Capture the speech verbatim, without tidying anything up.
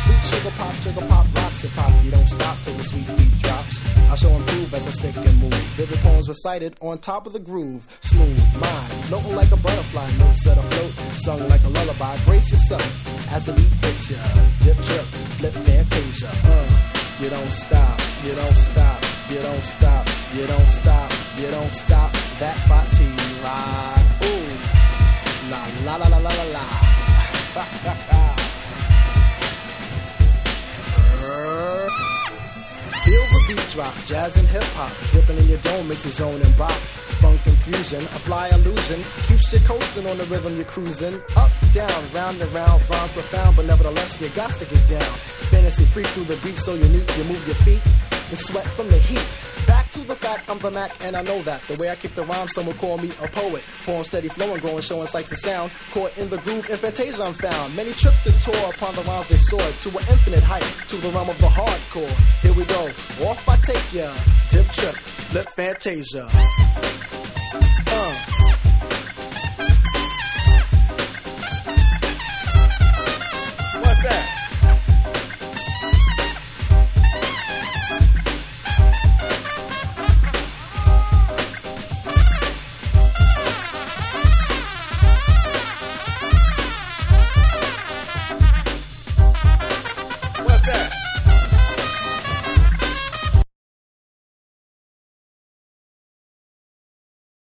Sweet sugar pop, sugar pop, rocks and pop. You don't stop till the sweet beat drops. I shall improve as I stick and move. Vivid poems recited on top of the groove. Smooth mind, floating like a butterfly. Notes set afloat, sung like a lullaby. Brace yourself as the beat hits ya. Dip, trip, flip, fantasia. Uh, you don't stop, you don't stop, you don't stop, you don't stop, you don't stop. That body ride. Ooh, la la la la la la la. Ha ha ha. Feel the beat drop, jazz and hip-hop. Dripping in your dome makes a zone and bop. Funk confusion, a fly illusion. Keeps you coasting on the rhythm you're cruising. Up, down, round and round, rhyme profound. But nevertheless, you got to get down. Fantasy free through the beat so unique. You move your feet and sweat from the heat. Back to the fact, I'm the Mac and I know that. The way I kick the rhyme, some will call me a poet. Poem steady flowing, growing, showing sights and sound. Caught in the groove, in fantasia I'm found. Many tripped the tour upon the rhymes they soared to an infinite height, to the realm of the hardcore. Here we go, off I take ya. Dip, trip, flip, fantasia. Uh.